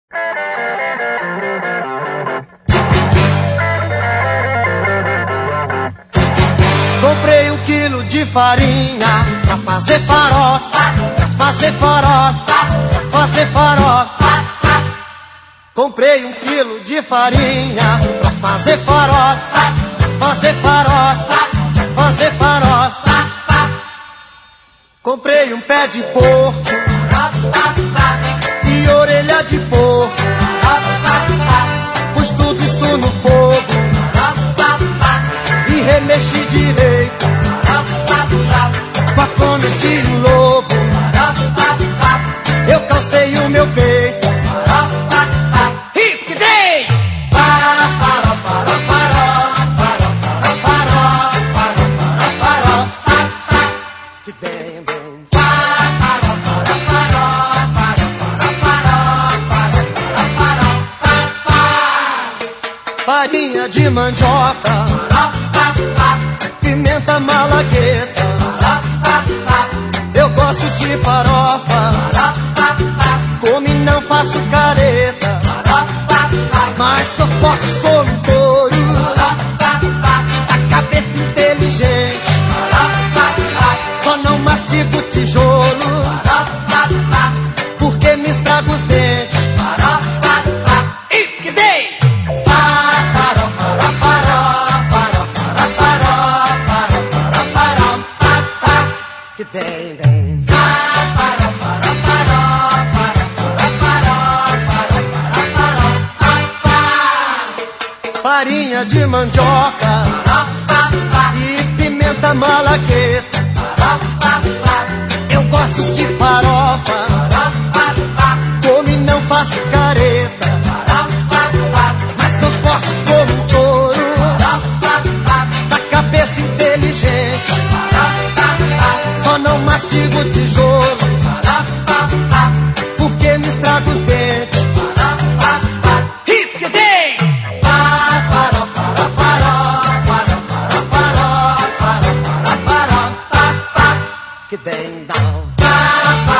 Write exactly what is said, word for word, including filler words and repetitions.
Comprei um quilo de farinha pra fazer farofa, pra fazer farofa, pra fazer farofa. Comprei um quilo de farinha pra fazer farofa, pra fazer farofa, pra fazer farofa. Comprei um pé de porco e orelha de porco, pus tudo isso no fogo e remexi direito, com a fome de um lobo eu calcei o meu peito. Farinha de mandioca, pimenta malagueta, eu gosto de farofa, como e não faço careta, mas sou forte como um touro, a cabeça inteligente, só não mastigo tijolo, porque me estrago os dentes. Farinha de mandioca e pimenta malagueta, eu gosto de farofa, como e não faço careta, mas sou forte como um touro, da cabeça inteligente, só não mastigo tijolo, porque me estrago os dentes. Que bem down.